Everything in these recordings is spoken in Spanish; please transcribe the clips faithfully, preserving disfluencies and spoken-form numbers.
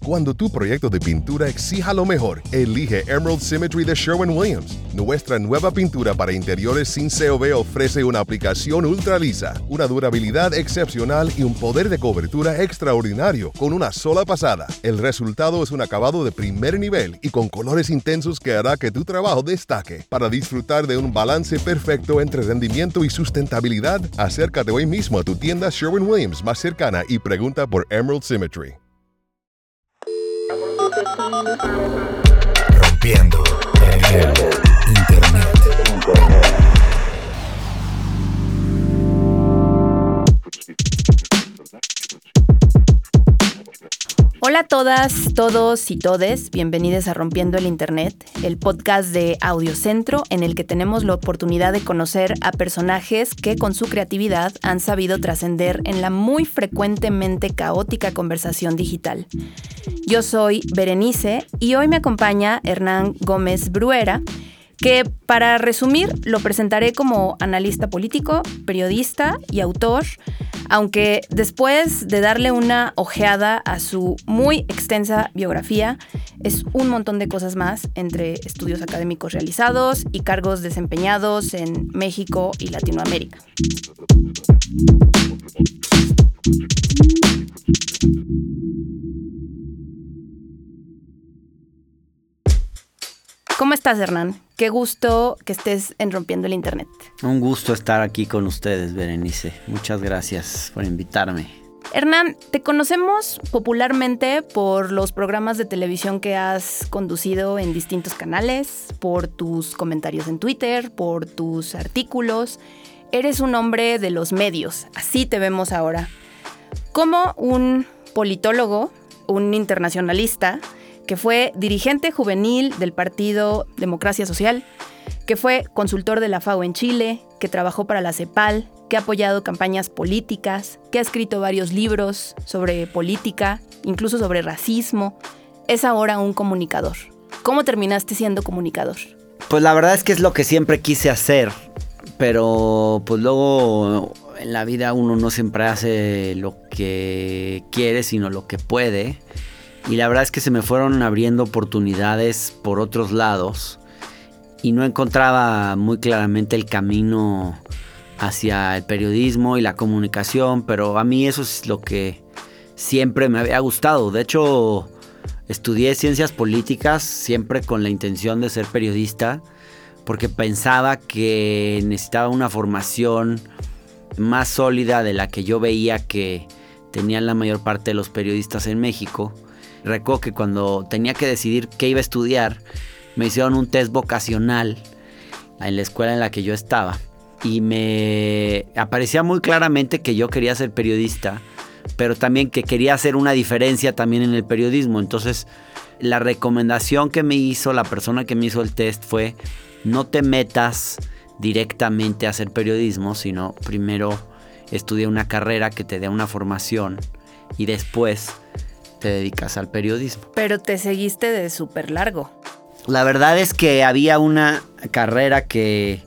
Cuando tu proyecto de pintura exija lo mejor, elige Emerald Symmetry de Sherwin-Williams. Nuestra nueva pintura para interiores sin C O V ofrece una aplicación ultra lisa, una durabilidad excepcional y un poder de cobertura extraordinario con una sola pasada. El resultado es un acabado de primer nivel y con colores intensos que hará que tu trabajo destaque. Para disfrutar de un balance perfecto entre rendimiento y sustentabilidad, acércate hoy mismo a tu tienda Sherwin-Williams más cercana y pregunta por Emerald Symmetry. Rompiendo el Internet. Hola a todas, todos y todes, bienvenidos a Rompiendo el Internet, el podcast de Audiocentro en el que tenemos la oportunidad de conocer a personajes que con su creatividad han sabido trascender en la muy frecuentemente caótica conversación digital. Yo soy Berenice y hoy me acompaña Hernán Gómez Bruera, que para resumir lo presentaré como analista político, periodista y autor, aunque después de darle una ojeada a su muy extensa biografía, es un montón de cosas más, entre estudios académicos realizados y cargos desempeñados en México y Latinoamérica. ¿Cómo estás, Hernán? Qué gusto que estés en Rompiendo el Internet. Un gusto estar aquí con ustedes, Berenice. Muchas gracias por invitarme. Hernán, te conocemos popularmente por los programas de televisión que has conducido en distintos canales, por tus comentarios en Twitter, por tus artículos. Eres un hombre de los medios, así te vemos ahora. Como un politólogo, un internacionalista, que fue dirigente juvenil del Partido Democracia Social, que fue consultor de la FAO en Chile, que trabajó para la CEPAL, que ha apoyado campañas políticas, que ha escrito varios libros sobre política, incluso sobre racismo. Es ahora un comunicador. ¿Cómo terminaste siendo comunicador? Pues la verdad es que es lo que siempre quise hacer, pero pues luego en la vida uno no siempre hace lo que quiere, sino lo que puede. Y la verdad es que se me fueron abriendo oportunidades por otros lados y no encontraba muy claramente el camino hacia el periodismo y la comunicación, pero a mí eso es lo que siempre me había gustado. De hecho, estudié ciencias políticas siempre con la intención de ser periodista, porque pensaba que necesitaba una formación más sólida de la que yo veía que tenían la mayor parte de los periodistas en México. Recuerdo que cuando tenía que decidir qué iba a estudiar, me hicieron un test vocacional en la escuela en la que yo estaba y me aparecía muy claramente que yo quería ser periodista, pero también que quería hacer una diferencia también en el periodismo. Entonces, la recomendación que me hizo la persona que me hizo el test fue: no te metas directamente a hacer periodismo, sino primero estudia una carrera que te dé una formación y después te dedicas al periodismo. Pero te seguiste de súper largo. La verdad es que había una carrera que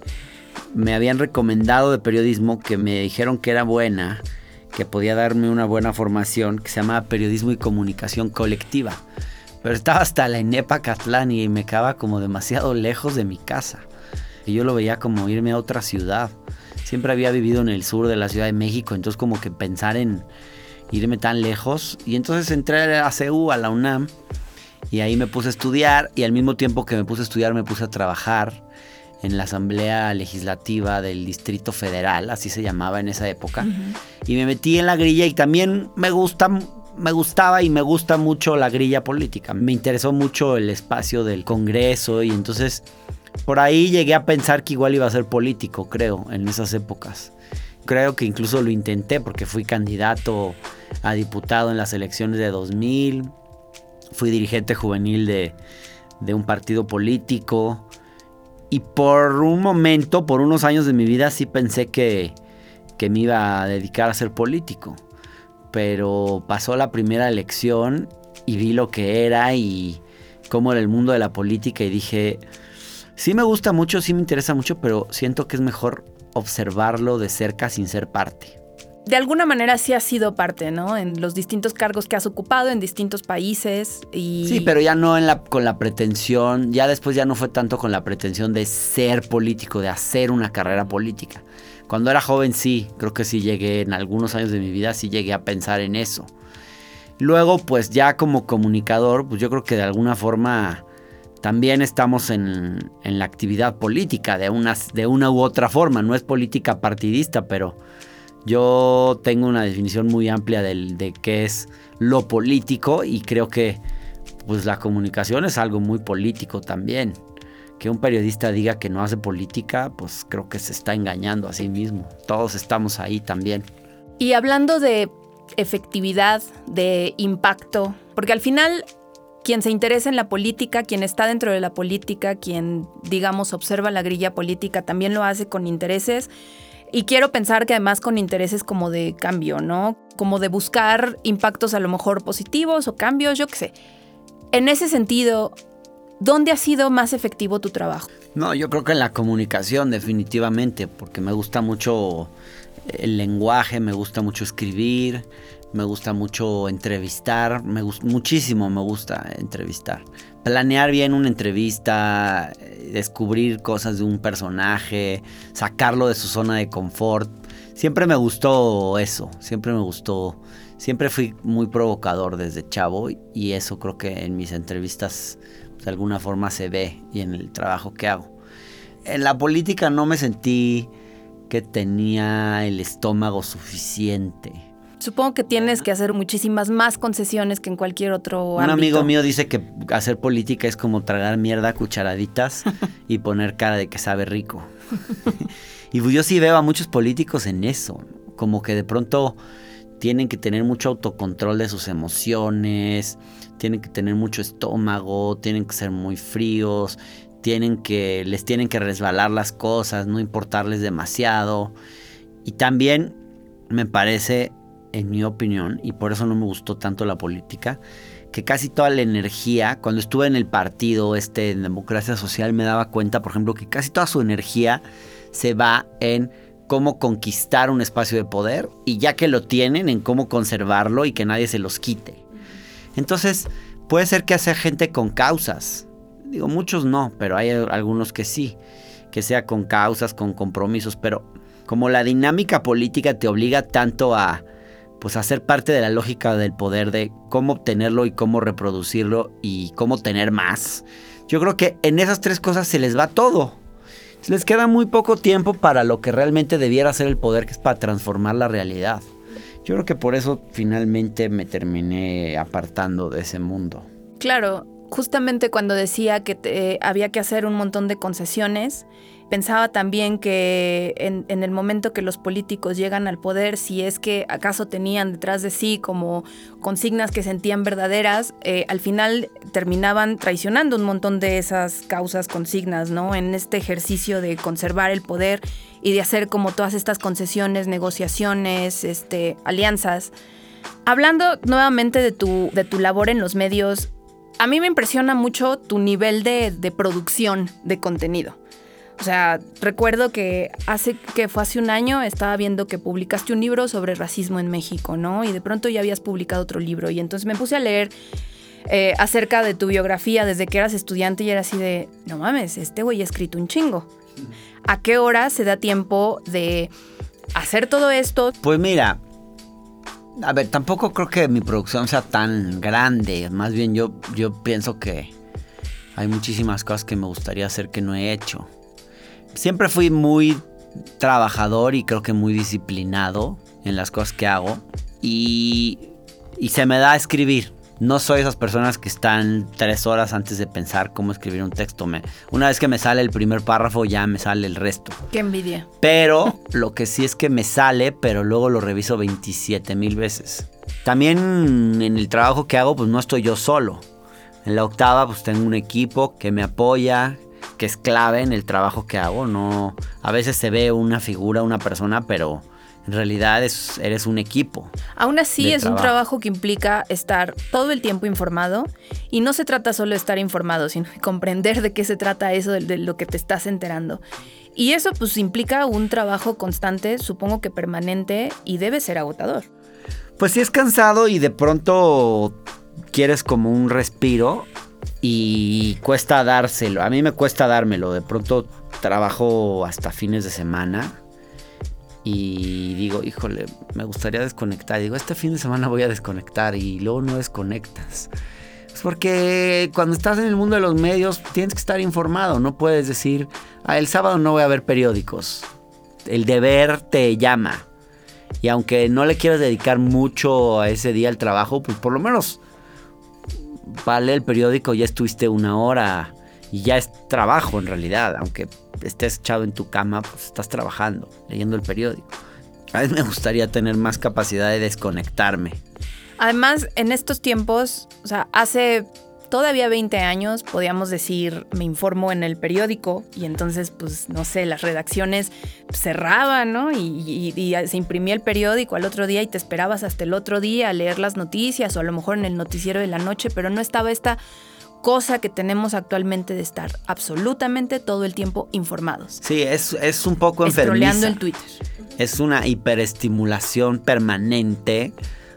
me habían recomendado de periodismo, que me dijeron que era buena, que podía darme una buena formación, que se llamaba Periodismo y Comunicación Colectiva. Pero estaba hasta la ENEP Acatlán y me quedaba como demasiado lejos de mi casa. Y yo lo veía como irme a otra ciudad. Siempre había vivido en el sur de la Ciudad de México, entonces como que pensar en irme tan lejos. Y entonces entré a C U, a la UNAM, y ahí me puse a estudiar, y al mismo tiempo que me puse a estudiar me puse a trabajar en la Asamblea Legislativa del Distrito Federal, así se llamaba en esa época. Uh-huh. Y me metí en la grilla, y también me gusta, me gustaba y me gusta mucho la grilla política. Me interesó mucho el espacio del Congreso, y entonces por ahí llegué a pensar que igual iba a ser político, creo, en esas épocas. Creo que incluso lo intenté porque fui candidato a diputado en las elecciones de dos mil. Fui dirigente juvenil de, de un partido político. Y por un momento, por unos años de mi vida, sí pensé que, que me iba a dedicar a ser político. Pero pasó la primera elección y vi lo que era y cómo era el mundo de la política. Y dije, sí me gusta mucho, sí me interesa mucho, pero siento que es mejor observarlo de cerca sin ser parte. de alguna manera sí has sido parte, ¿no? En los distintos cargos que has ocupado en distintos países y... Sí, pero ya no en la, con la pretensión, ya después ya no fue tanto con la pretensión de ser político, de hacer una carrera política. Cuando era joven sí, creo que sí llegué, en algunos años de mi vida sí llegué a pensar en eso. Luego, pues ya como comunicador, pues yo creo que de alguna forma también estamos en, en la actividad política, de una, de una u otra forma. No es política partidista, pero yo tengo una definición muy amplia de, de qué es lo político y creo que pues la comunicación es algo muy político también. Que un periodista diga que no hace política, pues creo que se está engañando a sí mismo. Todos estamos ahí también. Y hablando de efectividad, de impacto, porque al final quien se interesa en la política, quien está dentro de la política, quien, digamos, observa la grilla política, también lo hace con intereses. Y quiero pensar que además con intereses como de cambio, ¿no? Como de buscar impactos a lo mejor positivos o cambios, yo qué sé. En ese sentido, ¿dónde ha sido más efectivo tu trabajo? No, yo creo que en la comunicación definitivamente, porque me gusta mucho el lenguaje, me gusta mucho escribir, me gusta mucho entrevistar, me gusta, muchísimo me gusta entrevistar. Planear bien una entrevista, descubrir cosas de un personaje, sacarlo de su zona de confort. Siempre me gustó eso, siempre me gustó, siempre fui muy provocador desde chavo y eso creo que en mis entrevistas de alguna forma se ve y en el trabajo que hago. En la política no me sentí que tenía el estómago suficiente. Supongo que tienes que hacer muchísimas más concesiones que en cualquier otro ámbito. Un amigo mío dice que hacer política es como tragar mierda a cucharaditas y poner cara de que sabe rico. Y yo sí veo a muchos políticos en eso, como que de pronto tienen que tener mucho autocontrol de sus emociones, tienen que tener mucho estómago, tienen que ser muy fríos, tienen que, les tienen que resbalar las cosas, no importarles demasiado. Y también me parece, en mi opinión, y por eso no me gustó tanto la política, que casi toda la energía, cuando estuve en el partido este en Democracia Social, me daba cuenta, por ejemplo, que casi toda su energía se va en cómo conquistar un espacio de poder y ya que lo tienen, en cómo conservarlo y que nadie se los quite. Entonces, puede ser que sea gente con causas. Digo, muchos no, pero hay algunos que sí, que sea con causas, con compromisos, pero como la dinámica política te obliga tanto a, pues, a ser parte de la lógica del poder, de cómo obtenerlo y cómo reproducirlo y cómo tener más. Yo creo que en esas tres cosas se les va todo. Les queda muy poco tiempo para lo que realmente debiera ser el poder, que es para transformar la realidad. Yo creo que por eso finalmente me terminé apartando de ese mundo. Claro, justamente cuando decía que te, había que hacer un montón de concesiones, pensaba también que en, en el momento que los políticos llegan al poder, si es que acaso tenían detrás de sí como consignas que sentían verdaderas, eh, al final terminaban traicionando un montón de esas causas, consignas, ¿no? En este ejercicio de conservar el poder y de hacer como todas estas concesiones, negociaciones, este, alianzas. Hablando nuevamente de tu, de tu labor en los medios, a mí me impresiona mucho tu nivel de, de producción de contenido. O sea, recuerdo que hace que fue hace un año estaba viendo que publicaste un libro sobre racismo en México, ¿no? Y de pronto ya habías publicado otro libro y entonces me puse a leer eh, acerca de tu biografía desde que eras estudiante y era así de, no mames, este güey ha escrito un chingo. ¿A qué hora se da tiempo de hacer todo esto? Pues mira, a ver, tampoco creo que mi producción sea tan grande. Más bien yo, yo pienso que hay muchísimas cosas que me gustaría hacer que no he hecho. Siempre fui muy trabajador y creo que muy disciplinado en las cosas que hago. Y, y se me da escribir. No soy esas personas que están tres horas antes de pensar cómo escribir un texto. Me, una vez que me sale el primer párrafo, ya me sale el resto. Qué envidia. Pero lo que sí es que me sale, pero luego lo reviso veintisiete mil veces. También en el trabajo que hago, pues no estoy yo solo. En la Octava, pues tengo un equipo que me apoya, que es clave en el trabajo que hago. No, a veces se ve una figura, una persona, pero En realidad es, eres un equipo. Aún así es trabajo. un trabajo que implica estar todo el tiempo informado, y no se trata solo de estar informado, sino de comprender de qué se trata eso, de, de lo que te estás enterando. Y eso pues implica un trabajo constante, supongo que permanente, y debe ser agotador. Pues sí es cansado y de pronto quieres como un respiro y cuesta dárselo. A mí me cuesta dármelo. De pronto trabajo hasta fines de semana y digo, híjole, me gustaría desconectar. Digo, este fin de semana voy a desconectar y luego no desconectas. Es porque cuando estás en el mundo de los medios tienes que estar informado. No puedes decir, ah, el sábado no voy a ver periódicos. El deber te llama. Y aunque no le quieras dedicar mucho a ese día al trabajo, pues por lo menos vale el periódico, ya estuviste una hora y ya es trabajo en realidad. Aunque estés echado en tu cama, pues estás trabajando, leyendo el periódico. A veces me gustaría tener más capacidad de desconectarme. Además, en estos tiempos, o sea, hace todavía veinte años podíamos decir, me informo en el periódico, y entonces, pues, no sé, las redacciones cerraban, ¿no? Y, y, y se imprimía el periódico al otro día y te esperabas hasta el otro día a leer las noticias, o a lo mejor en el noticiero de la noche, pero no estaba esta cosa que tenemos actualmente de estar absolutamente todo el tiempo informados. Sí, es, es un poco enfermiza. Scrolleando el Twitter. Es una hiperestimulación permanente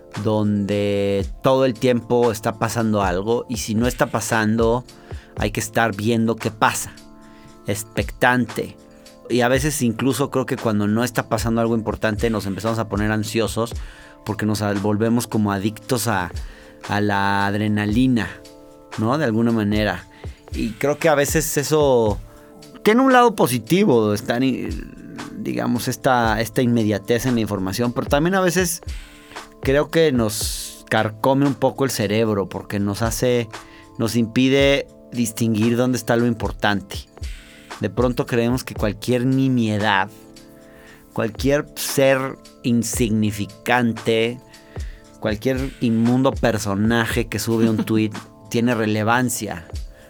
donde todo el tiempo está pasando algo, y si no está pasando hay que estar viendo qué pasa, expectante. Y a veces incluso creo que cuando no está pasando algo importante nos empezamos a poner ansiosos porque nos volvemos como adictos a, a la adrenalina, ¿no? De alguna manera. Y creo que a veces eso tiene un lado positivo, estar, digamos, esta, esta inmediatez en la información, pero también a veces creo que nos carcome un poco el cerebro porque nos hace, nos impide distinguir dónde está lo importante. De pronto creemos que cualquier nimiedad, cualquier ser insignificante, cualquier inmundo personaje que sube un tweet tiene relevancia.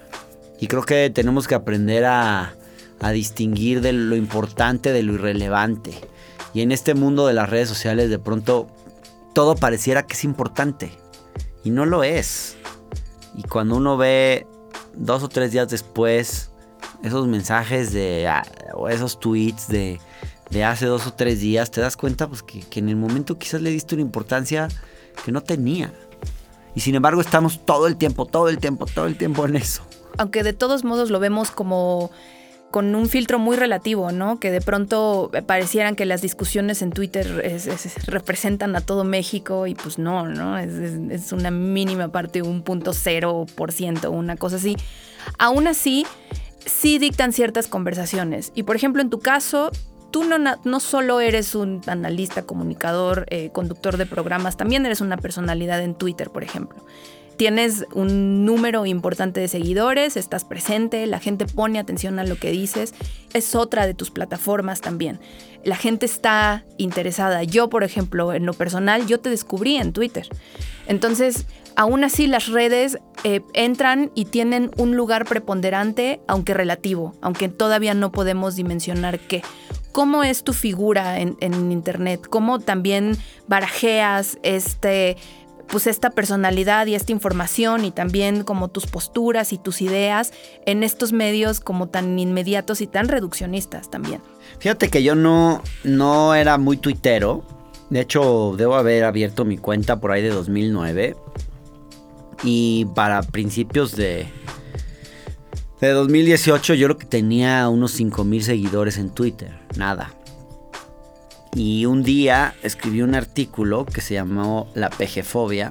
Y creo que tenemos que aprender a, a distinguir de lo importante de lo irrelevante. Y en este mundo de las redes sociales de pronto todo pareciera que es importante y no lo es. Y cuando uno ve dos o tres días después esos mensajes de o esos tweets de, de hace dos o tres días, te das cuenta pues, que, que en el momento quizás le diste una importancia que no tenía. Y sin embargo estamos todo el tiempo, todo el tiempo, todo el tiempo en eso. Aunque de todos modos lo vemos como con un filtro muy relativo, ¿no? Que de pronto parecieran que las discusiones en Twitter es, es, representan a todo México, y pues no, ¿no? Es, es, es una mínima parte, un punto cero por ciento, una cosa así. Aún así, sí dictan ciertas conversaciones. Y por ejemplo, en tu caso, tú no, no solo eres un analista, comunicador, eh, conductor de programas, también eres una personalidad en Twitter, por ejemplo. Tienes un número importante de seguidores, estás presente, la gente pone atención a lo que dices. Es otra de tus plataformas también. La gente está interesada. Yo, por ejemplo, en lo personal, yo te descubrí en Twitter. Entonces, aún así las redes eh, entran y tienen un lugar preponderante, aunque relativo, aunque todavía no podemos dimensionar qué. ¿Cómo es tu figura en, en Internet? ¿Cómo también barajeas este... pues esta personalidad y esta información, y también como tus posturas y tus ideas en estos medios como tan inmediatos y tan reduccionistas también? Fíjate que yo no, no era muy tuitero. De hecho, debo haber abierto mi cuenta por ahí de dos mil nueve. Y para principios de, de dos mil dieciocho yo creo que tenía unos cinco mil seguidores en Twitter. Nada. Y un día escribí un artículo que se llamó La Pejefobia,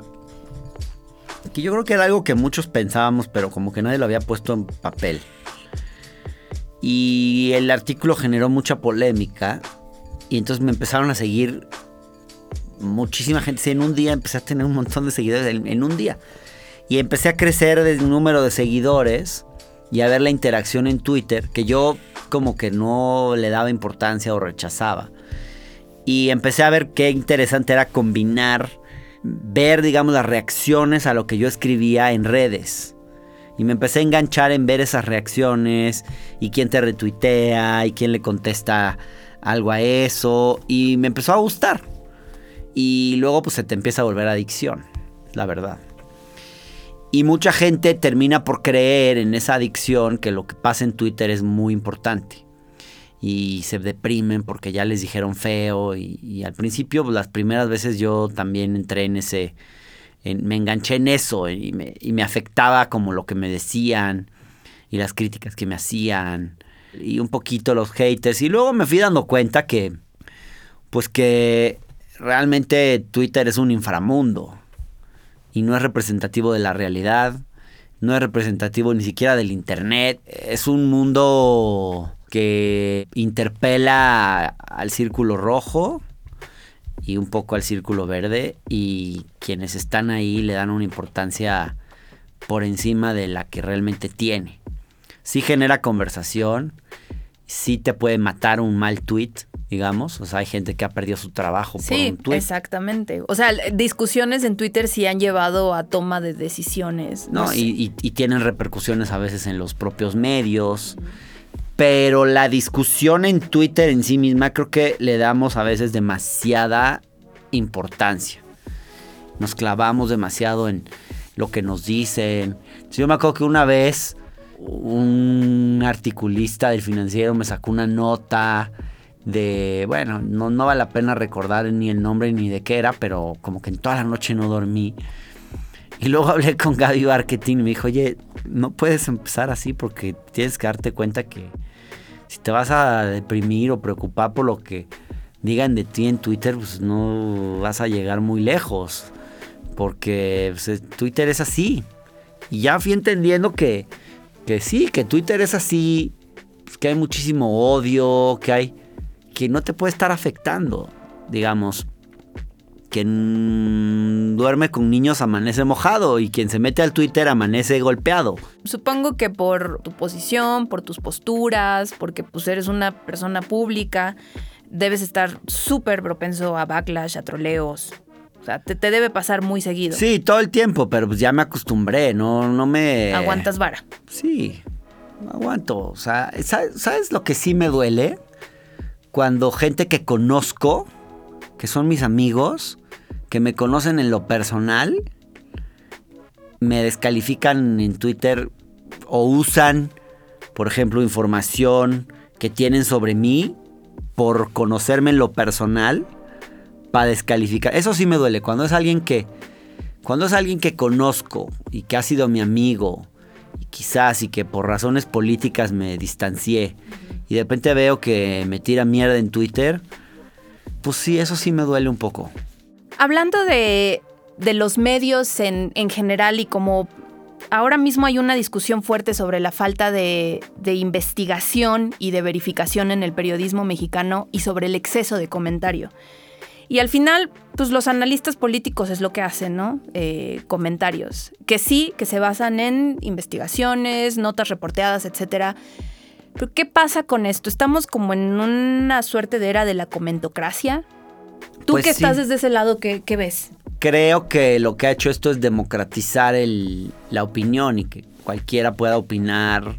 que yo creo que era algo que muchos pensábamos, pero como que nadie lo había puesto en papel. Y el artículo generó mucha polémica, y entonces me empezaron a seguir muchísima gente. Sí, en un día empecé a tener un montón de seguidores, en, en un día. Y empecé a crecer el número de seguidores y a ver la interacción en Twitter, que yo como que no le daba importancia o rechazaba. Y empecé a ver qué interesante era combinar, ver, digamos, las reacciones a lo que yo escribía en redes. Y me empecé a enganchar en ver esas reacciones y quién te retuitea y quién le contesta algo a eso y me empezó a gustar. Y luego pues se te empieza a volver adicción, la verdad. Y mucha gente termina por creer en esa adicción que lo que pasa en Twitter es muy importante. Y se deprimen porque ya les dijeron feo. Y, y al principio, pues, las primeras veces yo también entré en ese... En, me enganché en eso y me, y me afectaba como lo que me decían y las críticas que me hacían. Y un poquito los haters. Y luego me fui dando cuenta que... Pues que realmente Twitter es un inframundo. Y no es representativo de la realidad. No es representativo ni siquiera del internet. Es un mundo que interpela al círculo rojo y un poco al círculo verde. Y quienes están ahí le dan una importancia por encima de la que realmente tiene. Sí genera conversación. Sí te puede matar un mal tweet, digamos. O sea, hay gente que ha perdido su trabajo sí, por un tweet. Sí, exactamente. O sea, discusiones en Twitter sí han llevado a toma de decisiones. No, no sé. y, y, y tienen repercusiones a veces en los propios medios. Pero la discusión en Twitter en sí misma creo que le damos a veces demasiada importancia. Nos clavamos demasiado en lo que nos dicen. Yo me acuerdo que una vez un articulista del Financiero me sacó una nota de, bueno, no, no vale la pena recordar ni el nombre ni de qué era, pero como que en toda la noche no dormí. Y luego hablé con Gaby Marketing y me dijo, oye, no puedes empezar así porque tienes que darte cuenta que si te vas a deprimir o preocupar por lo que digan de ti en Twitter, pues no vas a llegar muy lejos. Porque pues, Twitter es así. Y ya fui entendiendo que, que sí, que Twitter es así, pues, que hay muchísimo odio, que hay... que no te puede estar afectando, digamos. Quien duerme con niños amanece mojado y quien se mete al Twitter amanece golpeado. Supongo que por tu posición, por tus posturas, porque pues eres una persona pública, debes estar súper propenso a backlash, a troleos. O sea, te, te debe pasar muy seguido. Sí, todo el tiempo, pero pues ya me acostumbré, no, no me... ¿Aguantas vara? Sí, aguanto. O sea, ¿sabes, ¿sabes lo que sí me duele? Cuando gente que conozco, que son mis amigos, que me conocen en lo personal, me descalifican en Twitter o usan, por ejemplo, información que tienen sobre mí por conocerme en lo personal para descalificar. Eso sí me duele. Cuando es alguien que, cuando es alguien que conozco y que ha sido mi amigo, y quizás y que por razones políticas me distancié, y de repente veo que me tira mierda en Twitter, pues sí, eso sí me duele un poco. Hablando de, de los medios en, en general y como ahora mismo hay una discusión fuerte sobre la falta de, de investigación y de verificación en el periodismo mexicano y sobre el exceso de comentario. Y al final, pues los analistas políticos es lo que hacen, ¿no? Eh, comentarios. Que sí, que se basan en investigaciones, notas reporteadas, etcétera. Pero ¿qué pasa con esto? ¿Estamos como en una suerte de era de la comentocracia? Tú Pues que sí. estás desde ese lado, ¿qué, qué ves? Creo que lo que ha hecho esto es democratizar el, la opinión y que cualquiera pueda opinar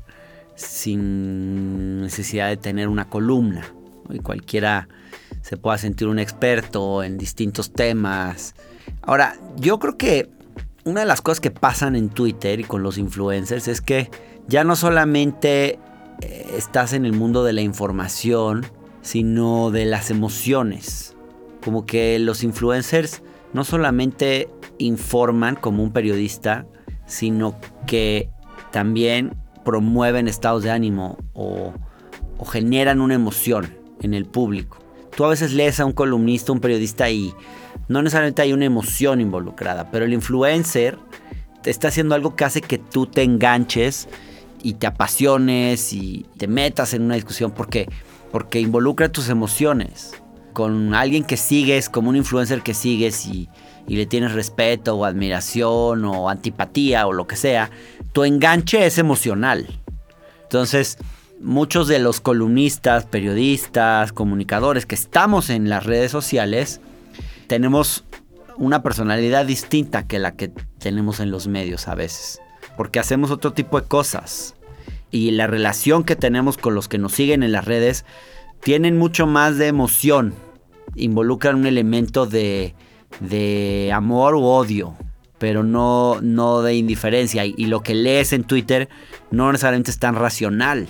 sin necesidad de tener una columna. Y cualquiera se pueda sentir un experto en distintos temas. Ahora, yo creo que una de las cosas que pasan en Twitter y con los influencers es que ya no solamente eh, estás en el mundo de la información, sino de las emociones. Como que los influencers no solamente informan como un periodista, sino que también promueven estados de ánimo o, o generan una emoción en el público. Tú a veces lees a un columnista, un periodista y no necesariamente hay una emoción involucrada, pero el influencer te está haciendo algo que hace que tú te enganches y te apasiones y te metas en una discusión porque, porque involucra tus emociones. Con alguien que sigues, como un influencer que sigues y, y le tienes respeto o admiración o antipatía o lo que sea, tu enganche es emocional. Entonces, muchos de los columnistas, periodistas, comunicadores que estamos en las redes sociales, tenemos una personalidad distinta que la que tenemos en los medios a veces. Porque hacemos otro tipo de cosas. Y la relación que tenemos con los que nos siguen en las redes tienen mucho más de emoción, involucran un elemento de, de amor u odio, pero no, no de indiferencia. Y, y lo que lees en Twitter no necesariamente es tan racional.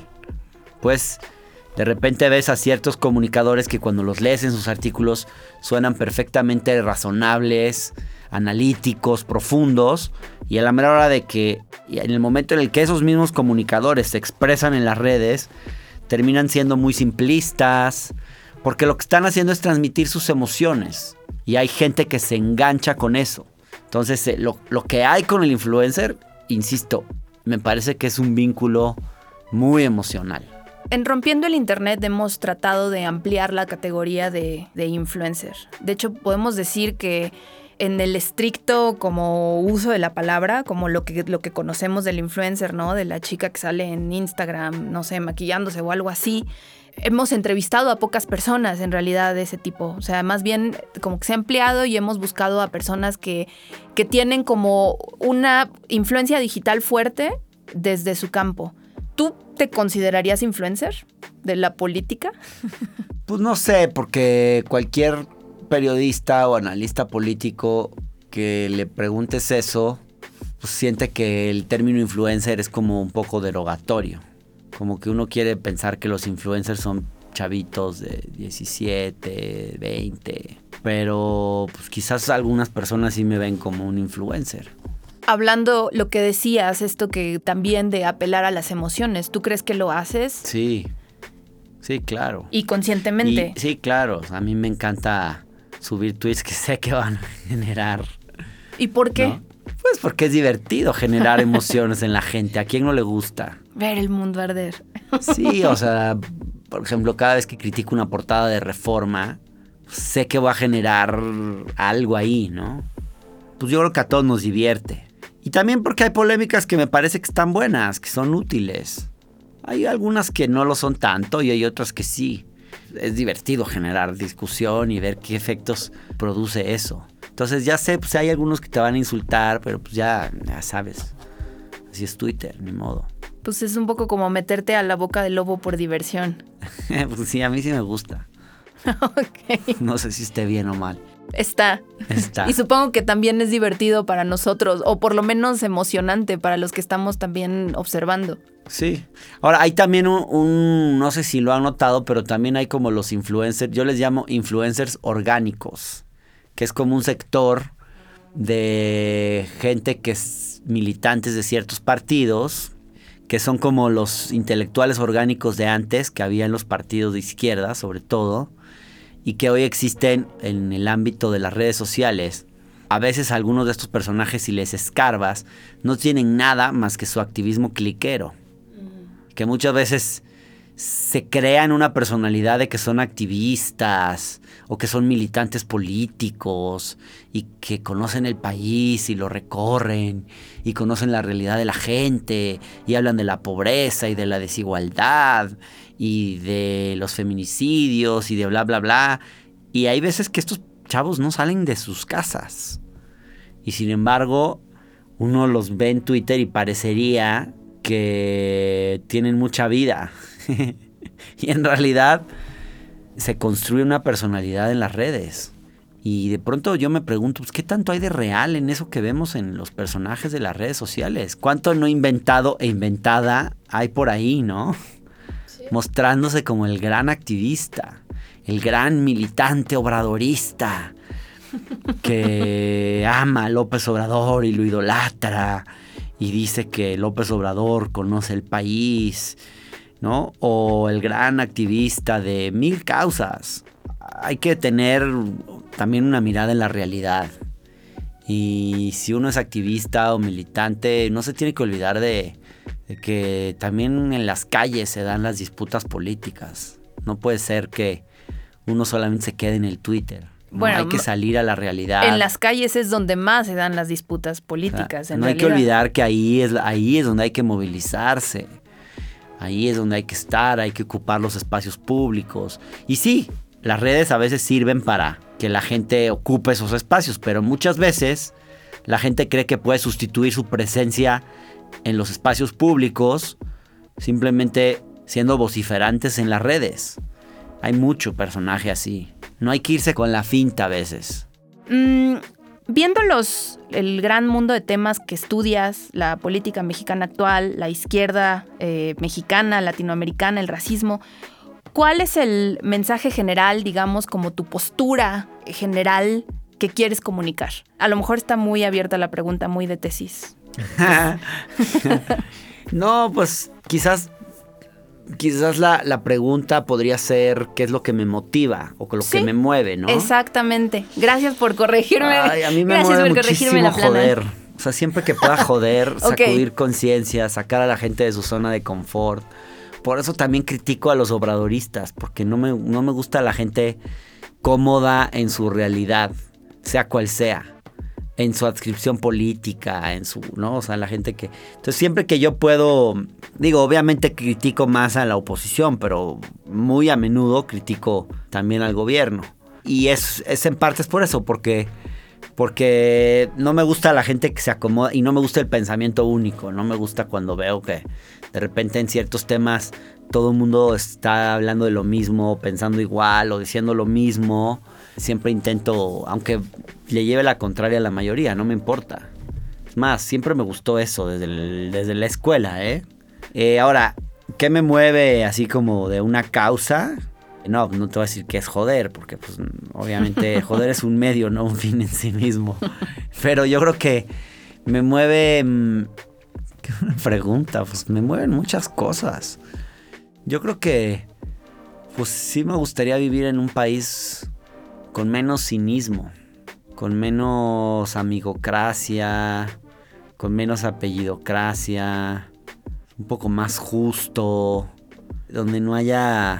Pues de repente ves a ciertos comunicadores que cuando los lees en sus artículos suenan perfectamente razonables, analíticos, profundos, y a la mera hora de que, en el momento en el que esos mismos comunicadores se expresan en las redes, terminan siendo muy simplistas, porque lo que están haciendo es transmitir sus emociones, y hay gente que se engancha con eso. Entonces, eh, lo, lo que hay con el influencer, insisto, me parece que es un vínculo muy emocional. En Rompiendo el Internet hemos tratado de ampliar la categoría de, de influencer. De hecho, podemos decir que en el estricto como uso de la palabra, como lo que, lo que conocemos del influencer, ¿no? De la chica que sale en Instagram, no sé, maquillándose o algo así, hemos entrevistado a pocas personas en realidad de ese tipo. O sea, más bien como que se ha ampliado y hemos buscado a personas que, que tienen como una influencia digital fuerte desde su campo. ¿Tú te considerarías influencer de la política? Pues no sé, porque cualquier periodista o analista político que le preguntes eso, pues siente que el término influencer es como un poco derogatorio. Como que uno quiere pensar que los influencers son chavitos de diecisiete, veinte. Pero pues quizás algunas personas sí me ven como un influencer. Hablando lo que decías, esto que también de apelar a las emociones, ¿tú crees que lo haces? Sí, sí, claro. ¿Y conscientemente? Y, sí, claro. A mí me encanta subir tweets que sé que van a generar. ¿Y por qué? ¿No? Pues porque es divertido generar emociones en la gente. ¿A quién no le gusta? Ver el mundo arder. Sí, o sea, por ejemplo, cada vez que critico una portada de Reforma, sé que va a generar algo ahí, ¿no? Pues yo creo que a todos nos divierte. Y también porque hay polémicas que me parece que están buenas, que son útiles. Hay algunas que no lo son tanto y hay otras que sí. Es divertido generar discusión y ver qué efectos produce eso. Entonces ya sé, pues hay algunos que te van a insultar, pero pues ya, ya sabes. Así es Twitter, ni modo. Pues es un poco como meterte a la boca del lobo por diversión. Pues sí, a mí sí me gusta. Ok. No sé si esté bien o mal. Está. Está. Y supongo que también es divertido para nosotros, o por lo menos emocionante para los que estamos también observando. Sí. Ahora, hay también un, un, no sé si lo han notado, pero también hay como los influencers, yo les llamo influencers orgánicos, que es como un sector de gente que es militantes de ciertos partidos, que son como los intelectuales orgánicos de antes, que había en los partidos de izquierda, sobre todo, y que hoy existen en el ámbito de las redes sociales. A veces algunos de estos personajes, si les escarbas, no tienen nada más que su activismo cliquero. Mm. Que muchas veces se crean una personalidad de que son activistas o que son militantes políticos y que conocen el país y lo recorren y conocen la realidad de la gente y hablan de la pobreza y de la desigualdad y de los feminicidios y de bla, bla, bla. Y hay veces que estos chavos no salen de sus casas. Y sin embargo, uno los ve en Twitter y parecería que tienen mucha vida. Y en realidad se construye una personalidad en las redes. Y de pronto yo me pregunto, pues, ¿qué tanto hay de real en eso que vemos en los personajes de las redes sociales? ¿Cuánto no inventado e inventada hay por ahí, no? Sí. Mostrándose como el gran activista, el gran militante obradorista, que ama a López Obrador y lo idolatra, y dice que López Obrador conoce el país, ¿no? O el gran activista de mil causas. Hay que tener también una mirada en la realidad. Y si uno es activista o militante, no se tiene que olvidar de, de que también en las calles se dan las disputas políticas. No puede ser que uno solamente se quede en el Twitter. No, bueno, hay que salir a la realidad. En las calles es donde más se dan las disputas políticas. O sea, en no realidad. Hay que olvidar que ahí es, ahí es donde hay que movilizarse. Ahí es donde hay que estar, hay que ocupar los espacios públicos. Y sí, las redes a veces sirven para que la gente ocupe esos espacios, pero muchas veces la gente cree que puede sustituir su presencia en los espacios públicos simplemente siendo vociferantes en las redes. Hay mucho personaje así. No hay que irse con la finta a veces. Mm, viendo los, el gran mundo de temas que estudias, la política mexicana actual, la izquierda eh, mexicana, latinoamericana, el racismo, ¿cuál es el mensaje general, digamos, como tu postura general que quieres comunicar? A lo mejor está muy abierta la pregunta, muy de tesis. No, pues quizás, quizás la, la pregunta podría ser ¿qué es lo que me motiva o lo Sí, que me mueve, ¿no? Exactamente. Gracias por corregirme. Ay, a mí me Gracias mueve por corregirme muchísimo la plana. joder. O sea, siempre que pueda joder, Ok. sacudir conciencia, sacar a la gente de su zona de confort. Por eso también critico a los obradoristas, porque no me, no me gusta la gente cómoda en su realidad, sea cual sea. En su adscripción política, en su, ¿no? O sea, la gente que... Entonces, siempre que yo puedo... Digo, obviamente critico más a la oposición, pero muy a menudo critico también al gobierno. Y es, es en parte es por eso, porque... Porque no me gusta la gente que se acomoda y no me gusta el pensamiento único. No me gusta cuando veo que de repente en ciertos temas todo el mundo está hablando de lo mismo, pensando igual o diciendo lo mismo. Siempre intento, aunque le lleve la contraria a la mayoría, no me importa. Es más, siempre me gustó eso desde, el, desde la escuela, ¿eh? ¿eh? Ahora, ¿qué me mueve así como de una causa? No, no te voy a decir que es joder, porque pues obviamente joder es un medio, no un fin en sí mismo. Pero yo creo que me mueve... ¿Qué pregunta? Pues me mueven muchas cosas. Yo creo que pues sí me gustaría vivir en un país con menos cinismo, con menos amigocracia, con menos apellidocracia, un poco más justo, donde no haya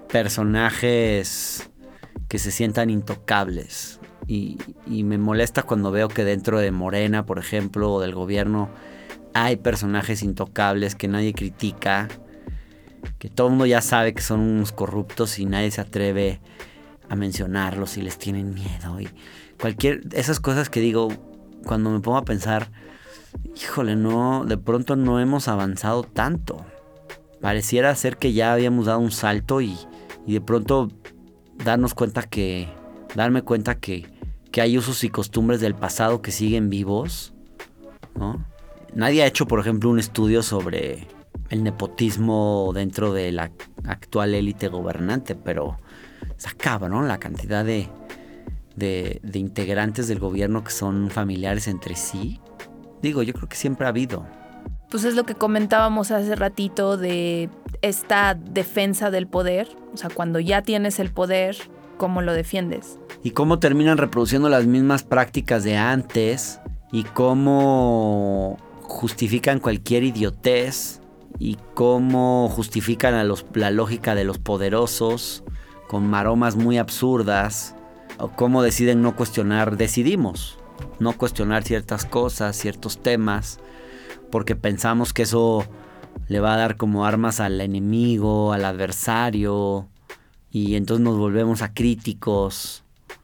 personajes que se sientan intocables. Y, y me molesta cuando veo que dentro de Morena, por ejemplo, o del gobierno, hay personajes intocables que nadie critica, que todo el mundo ya sabe que son unos corruptos y nadie se atreve a mencionarlos y les tienen miedo. Y cualquier... Esas cosas que digo, cuando me pongo a pensar, híjole, no, de pronto no hemos avanzado tanto. Pareciera ser que ya habíamos dado un salto y, y de pronto darnos cuenta que... Darme cuenta que, que hay usos y costumbres del pasado que siguen vivos, ¿no? Nadie ha hecho, por ejemplo, un estudio sobre el nepotismo dentro de la actual élite gobernante, pero está cabrón la cantidad de, de, de integrantes del gobierno que son familiares entre sí. Digo, yo creo que siempre ha habido. Pues es lo que comentábamos hace ratito de esta defensa del poder. O sea, cuando ya tienes el poder, ¿cómo lo defiendes? Y cómo terminan reproduciendo las mismas prácticas de antes y cómo justifican cualquier idiotez y cómo justifican a los, la lógica de los poderosos con maromas muy absurdas, o cómo deciden no cuestionar, decidimos no cuestionar ciertas cosas, ciertos temas, porque pensamos que eso le va a dar como armas al enemigo, al adversario, y entonces nos volvemos acríticos.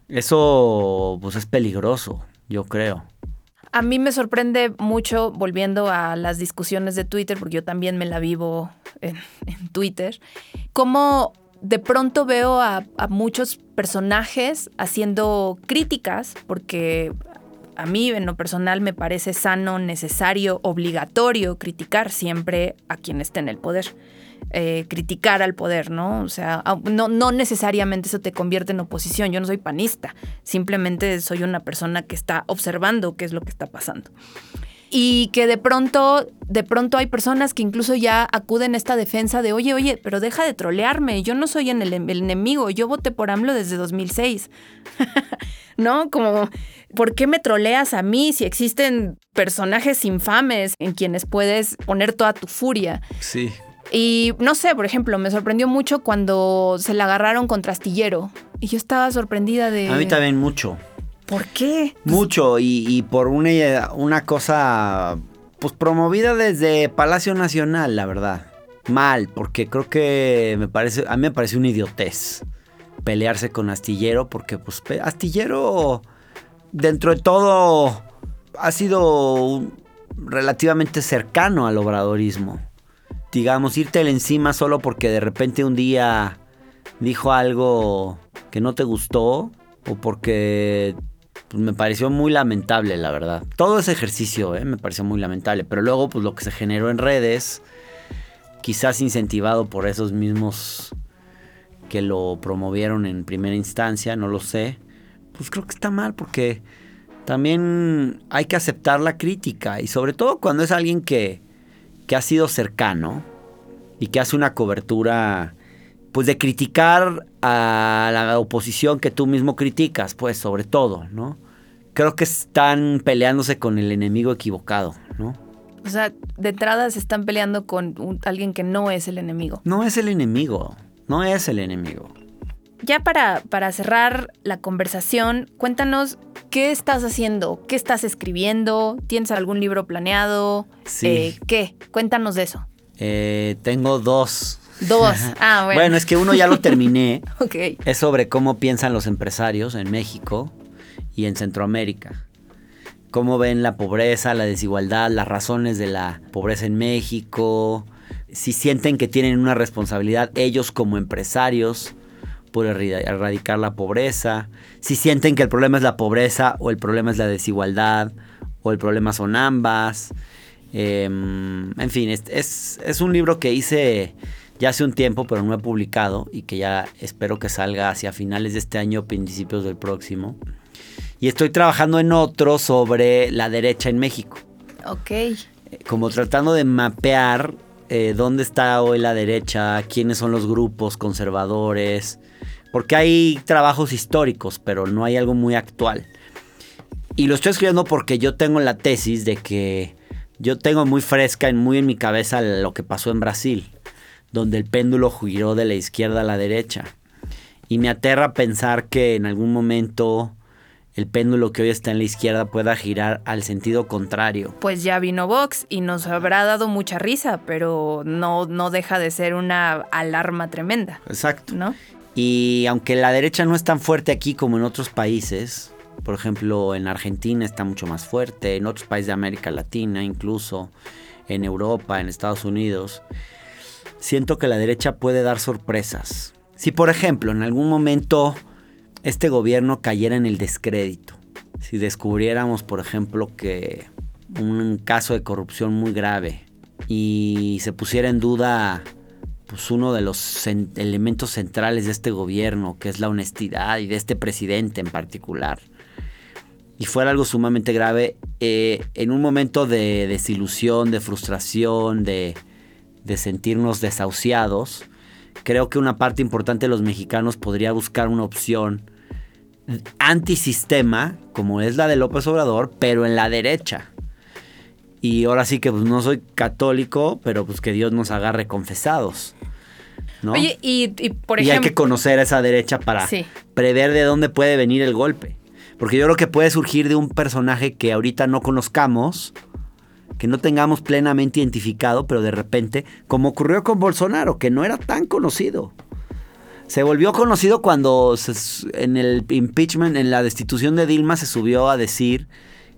Eso pues es peligroso, yo creo. A mí me sorprende mucho, volviendo a las discusiones de Twitter, porque yo también me la vivo en, en Twitter, cómo de pronto veo a, a muchos personajes haciendo críticas, porque a mí en lo personal me parece sano, necesario, obligatorio criticar siempre a quien esté en el poder. Eh, criticar al poder, ¿no? O sea, no, no necesariamente eso te convierte en oposición. Yo no soy panista, simplemente soy una persona que está observando qué es lo que está pasando. Y que de pronto, de pronto hay personas que incluso ya acuden a esta defensa de, oye, oye, pero deja de trolearme, yo no soy el, el enemigo, yo voté por AMLO desde dos mil seis. ¿No? Como, ¿por qué me troleas a mí si existen personajes infames en quienes puedes poner toda tu furia? Sí. Y no sé, por ejemplo, me sorprendió mucho cuando se la agarraron contra Astillero. Y yo estaba sorprendida de... A mí también mucho. ¿Por qué? Mucho, y, y por una, una cosa pues promovida desde Palacio Nacional, la verdad. Mal, porque creo que me parece, a mí me parece una idiotez pelearse con Astillero, porque pues Astillero dentro de todo ha sido relativamente cercano al obradorismo. Digamos, írtele encima solo porque de repente un día dijo algo que no te gustó o porque pues, me pareció muy lamentable, la verdad. Todo ese ejercicio ¿eh? me pareció muy lamentable, pero luego pues lo que se generó en redes, quizás incentivado por esos mismos que lo promovieron en primera instancia, no lo sé, pues creo que está mal porque también hay que aceptar la crítica y sobre todo cuando es alguien que, que ha sido cercano y que hace una cobertura pues de criticar a la oposición que tú mismo criticas, pues sobre todo, ¿no? Creo que están peleándose con el enemigo equivocado, ¿no? O sea, de entrada se están peleando con un, alguien que no es el enemigo. No es el enemigo, no es el enemigo. Ya para, para cerrar la conversación, cuéntanos qué estás haciendo, qué estás escribiendo, ¿tienes algún libro planeado? Sí. Eh, ¿Qué? Cuéntanos de eso. Eh, tengo dos. Dos. Ah, bueno. Bueno, es que uno ya lo terminé. Ok. Es sobre cómo piensan los empresarios en México y en Centroamérica. Cómo ven la pobreza, la desigualdad, las razones de la pobreza en México. Si sienten que tienen una responsabilidad ellos como empresarios por erradicar la pobreza. Si sienten que el problema es la pobreza o el problema es la desigualdad o el problema son ambas. Eh, en fin, es, es, es un libro que hice ya hace un tiempo, pero no he publicado y que ya espero que salga hacia finales de este año, principios del próximo. Y estoy trabajando en otro sobre la derecha en México. Ok. Como tratando de mapear eh, dónde está hoy la derecha, quiénes son los grupos conservadores, porque hay trabajos históricos, pero no hay algo muy actual. Y lo estoy escribiendo porque yo tengo la tesis de que yo tengo muy fresca, muy en mi cabeza lo que pasó en Brasil, donde el péndulo giró de la izquierda a la derecha. Y me aterra pensar que en algún momento el péndulo que hoy está en la izquierda pueda girar al sentido contrario. Pues ya vino Vox y nos habrá dado mucha risa, pero no, no deja de ser una alarma tremenda. Exacto. ¿No? Y aunque la derecha no es tan fuerte aquí como en otros países, por ejemplo en Argentina está mucho más fuerte, en otros países de América Latina incluso, en Europa, en Estados Unidos, siento que la derecha puede dar sorpresas. Si por ejemplo en algún momento este gobierno cayera en el descrédito, si descubriéramos por ejemplo que un caso de corrupción muy grave y se pusiera en duda pues uno de los cen- elementos centrales de este gobierno, que es la honestidad y de este presidente en particular, y fuera algo sumamente grave, eh, en un momento de desilusión, de frustración, de, de sentirnos desahuciados, creo que una parte importante de los mexicanos podría buscar una opción antisistema, como es la de López Obrador, pero en la derecha. Y ahora sí que pues, no soy católico, pero pues que Dios nos agarre confesados, ¿no? Oye, y, y por y ejemplo... hay que conocer a esa derecha para sí. prever de dónde puede venir el golpe. Porque yo creo que puede surgir de un personaje que ahorita no conozcamos, que no tengamos plenamente identificado, pero de repente, como ocurrió con Bolsonaro, que no era tan conocido. Se volvió conocido cuando se, en el impeachment, en la destitución de Dilma, se subió a decir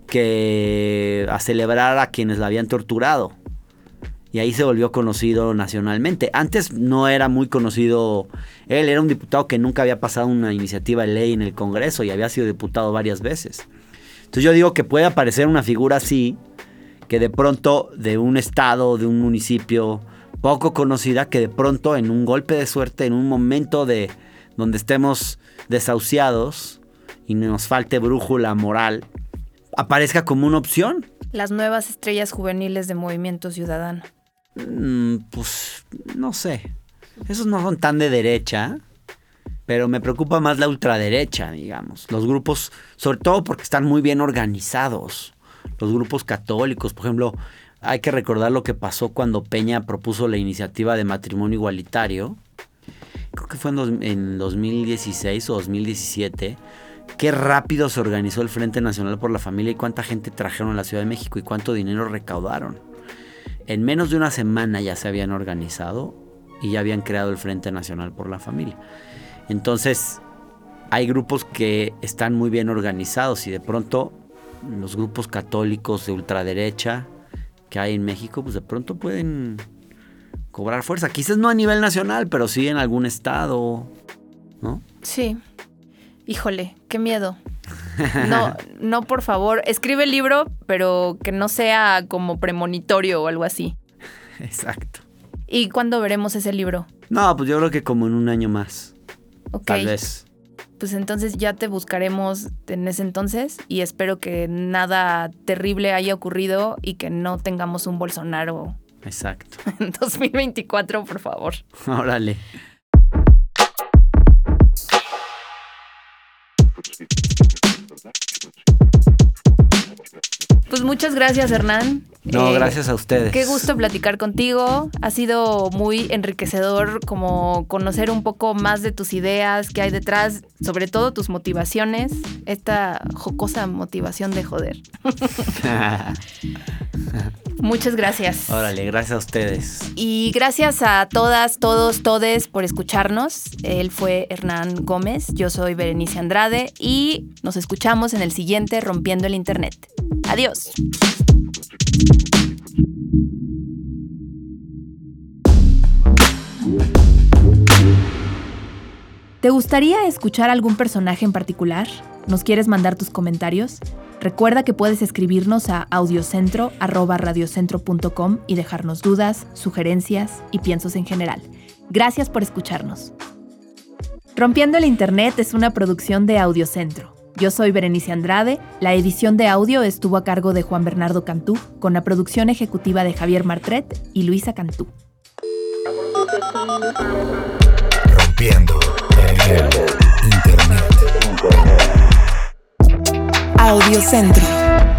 que a celebrar a quienes la habían torturado. Y ahí se volvió conocido nacionalmente. Antes no era muy conocido. Él era un diputado que nunca había pasado una iniciativa de ley en el Congreso y había sido diputado varias veces. Entonces yo digo que puede aparecer una figura así, que de pronto de un estado, de un municipio poco conocida, que de pronto en un golpe de suerte, en un momento de donde estemos desahuciados y nos falte brújula moral, aparezca como una opción. Las nuevas estrellas juveniles de Movimiento Ciudadano. Mm, pues no sé. Esos no son tan de derecha, pero me preocupa más la ultraderecha, digamos. Los grupos, sobre todo porque están muy bien organizados. Los grupos católicos, por ejemplo, hay que recordar lo que pasó cuando Peña propuso la iniciativa de matrimonio igualitario. Creo que fue en, dos, en dos mil dieciséis o dos mil diecisiete. Qué rápido se organizó el Frente Nacional por la Familia y cuánta gente trajeron a la Ciudad de México y cuánto dinero recaudaron. En menos de una semana ya se habían organizado y ya habían creado el Frente Nacional por la Familia. Entonces, hay grupos que están muy bien organizados y de pronto los grupos católicos de ultraderecha que hay en México, pues de pronto pueden cobrar fuerza. Quizás no a nivel nacional, pero sí en algún estado. ¿no? Sí. Híjole, qué miedo. No, no, por favor. Escribe el libro, pero que no sea como premonitorio o algo así. Exacto. ¿Y cuándo veremos ese libro? No, pues yo creo que como en un año más. Ok. Tal vez. Pues entonces ya te buscaremos en ese entonces y espero que nada terrible haya ocurrido y que no tengamos un Bolsonaro. Exacto. En dos mil veinticuatro, por favor. Órale. Pues muchas gracias, Hernán. No, Eh, gracias a ustedes. Qué gusto platicar contigo. Ha sido muy enriquecedor como conocer un poco más de tus ideas, qué hay detrás, sobre todo tus motivaciones, esta jocosa motivación de joder. Muchas gracias. Órale, gracias a ustedes. Y gracias a todas, todos, todes por escucharnos. Él fue Hernán Gómez, yo soy Berenice Andrade y nos escuchamos en el siguiente Rompiendo el Internet. Adiós. ¿Te gustaría escuchar algún personaje en particular? ¿Nos quieres mandar tus comentarios? Recuerda que puedes escribirnos a audiocentro arroba radiocentro punto com y dejarnos dudas, sugerencias y piensos en general. Gracias por escucharnos. Rompiendo el Internet es una producción de Audiocentro. Yo soy Berenice Andrade, la edición de audio estuvo a cargo de Juan Bernardo Cantú, con la producción ejecutiva de Javier Martret y Luisa Cantú. Rompiendo el Internet. Audiocentro.